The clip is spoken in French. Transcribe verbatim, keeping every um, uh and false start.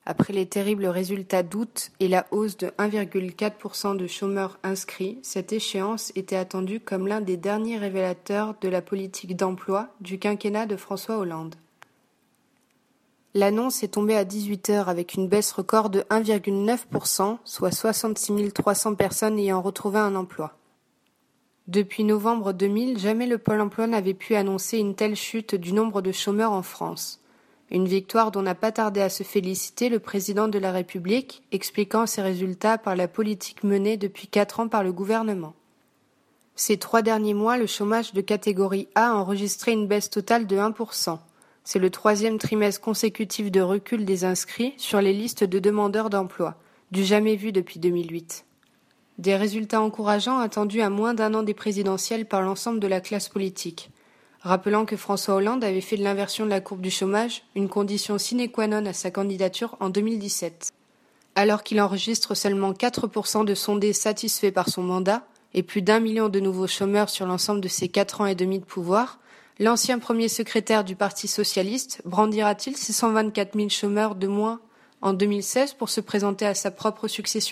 Après les terribles résultats d'août et la hausse de un virgule quatre pour cent de chômeurs inscrits, cette échéance était attendue comme l'un des derniers révélateurs de la politique d'emploi du quinquennat de François Hollande. L'annonce est tombée à dix-huit heures avec une baisse record de un virgule neuf pour cent, soit soixante-six mille trois cents personnes ayant retrouvé un emploi. Depuis novembre deux mille, jamais le Pôle emploi n'avait pu annoncer une telle chute du nombre de chômeurs en France. Une victoire dont n'a pas tardé à se féliciter le président de la République, expliquant ces résultats par la politique menée depuis quatre ans par le gouvernement. Ces trois derniers mois, le chômage de catégorie A a enregistré une baisse totale de un pour cent. C'est le troisième trimestre consécutif de recul des inscrits sur les listes de demandeurs d'emploi, du jamais vu depuis deux mille huit. Des résultats encourageants attendus à moins d'un an des présidentielles par l'ensemble de la classe politique. Rappelant que François Hollande avait fait de l'inversion de la courbe du chômage une condition sine qua non à sa candidature en deux mille dix-sept. Alors qu'il enregistre seulement quatre pour cent de sondés satisfaits par son mandat et plus d'un million de nouveaux chômeurs sur l'ensemble de ses quatre ans et demi de pouvoir, l'ancien premier secrétaire du Parti socialiste brandira-t-il ses cent vingt-quatre mille chômeurs de moins en deux mille seize pour se présenter à sa propre succession ?